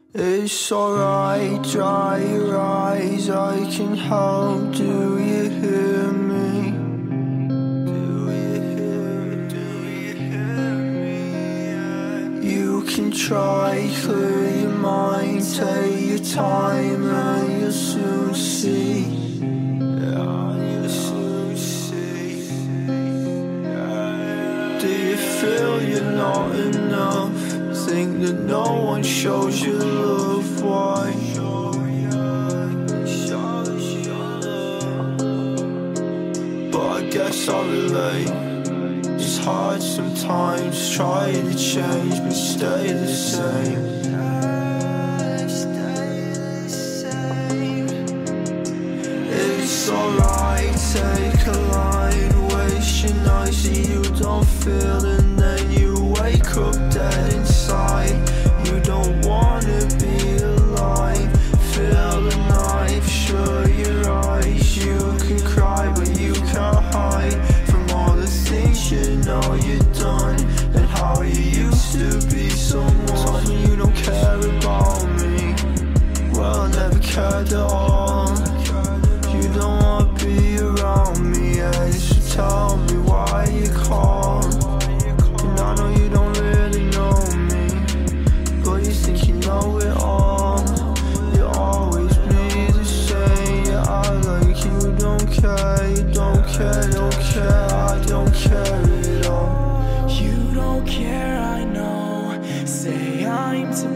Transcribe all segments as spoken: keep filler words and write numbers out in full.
It's alright, dry your eyes, I can help, do you hear me? Do you hear, do you hear me? Yeah. You can try, clear your mind, take your time and you'll soon see. Yeah, you'll soon see. Yeah. Do you feel you're not enough? Think that no one shows you love, why? But I guess I'll relate. It's hard sometimes trying to change but stay the same. It's alright, take a line, waste your night so you don't feel, and then you wake up dead inside. You don't wanna be alive. Feel the knife, shut your eyes. You can cry but you can't hide from all the things you know you've done, and how you used to be someone. You don't care about me, well I never cared at all. You don't wanna be around me, yeah, so tell me why you call. And I know you don't really know me, but you think you know it all. You always be the same, yeah, I like you don't care, you don't care, don't care, I don't care at all. You don't care, I know, say I'm to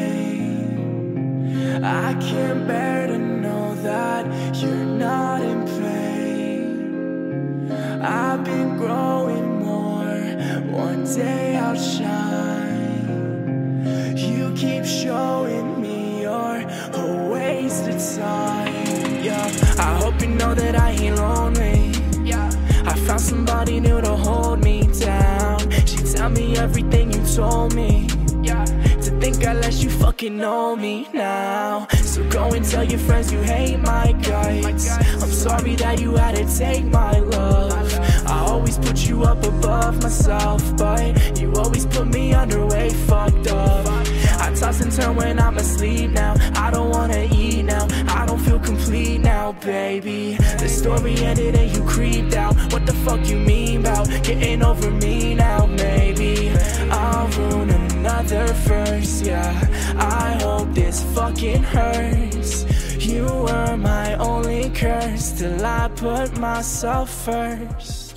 blame. I can't bear to know that you're not in pain. I've been growing more, one day I'll shine. You keep showing me you're a waste of time. Yeah, I hope you know that I ain't lonely. Yeah, I found somebody new to hold me down. She tell me everything you told me. Yeah, to think I let you fucking know me now. So go and tell your friends you hate my guts. I'm sorry that you had to take my love. I always put you up above myself, but you always put me under way fucked up. I toss and turn when I'm asleep now. I don't wanna eat now, I don't feel complete now, baby. The story ended and you creeped out. What the fuck you mean about getting over me now, maybe? I'll ruin another verse, yeah. I hope this fucking hurts. You were my only curse till I put myself first.